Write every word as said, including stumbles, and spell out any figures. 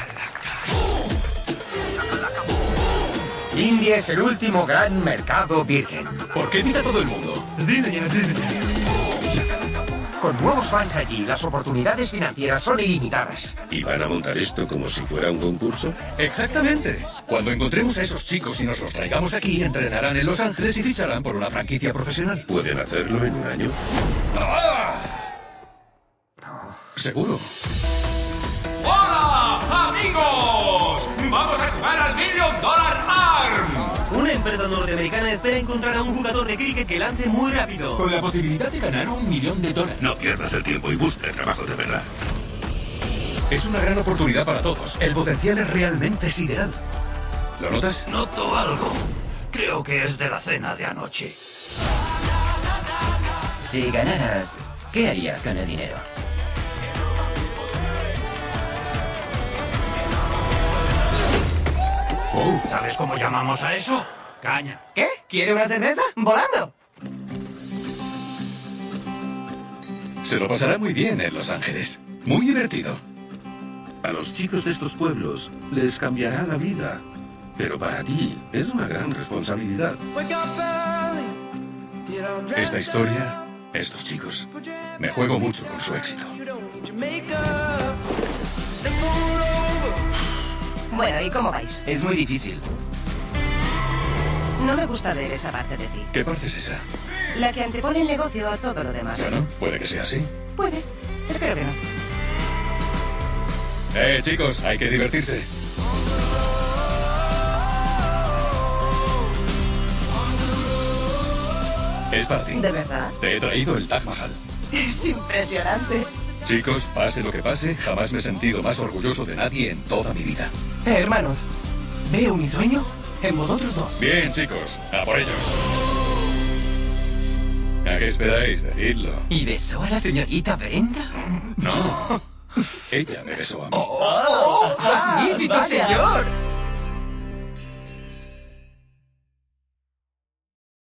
India es el último gran mercado virgen. ¿Por qué invita a todo el mundo? Sí, señor, sí, señor. Con nuevos fans allí, las oportunidades financieras son ilimitadas. ¿Y van a montar esto como si fuera un concurso? Exactamente. Cuando encontremos a esos chicos y nos los traigamos aquí, entrenarán en Los Ángeles y ficharán por una franquicia profesional. ¿Pueden hacerlo en un año? ¡Ah! ¿Seguro? ¡Hola, amigos! ¡Vamos a jugar al Million Dollar Arm! Una empresa norteamericana espera encontrar a un jugador de cricket que lance muy rápido, Con la posibilidad de ganar un millón de dólares. No pierdas el tiempo y busca el trabajo de verdad. Es una gran oportunidad para todos. El potencial es realmente sideral. ¿Lo notas? Noto algo. Creo que es de la cena de anoche. Si ganaras, ¿qué harías con el dinero? Oh, ¿sabes cómo llamamos a eso? Caña. ¿Qué? ¿Quiere una cerveza? ¡Volando! Se lo pasará muy bien en Los Ángeles. Muy divertido. A los chicos de estos pueblos les cambiará la vida. Pero para ti es una gran responsabilidad. Esta historia, estos chicos. Me juego mucho con su éxito. Bueno, ¿y cómo vais? Es muy difícil. No me gusta ver esa parte de ti. ¿Qué parte es esa? La que antepone el negocio a todo lo demás. Bueno, puede que sea así. Puede. Espero que no. Eh, chicos, hay que divertirse. Es para ti. ¿De verdad? Te he traído el Taj Mahal. Es impresionante. Chicos, pase lo que pase, jamás me he sentido más orgulloso de nadie en toda mi vida. Eh, hermanos, veo mi sueño en vosotros dos. Bien, chicos, a por ellos. ¿A qué esperáis? Decidlo. ¿Y besó a la señorita Brenda? No. Ella me besó a mí. ¡Oh! ¡Magnífico, vaya. señor!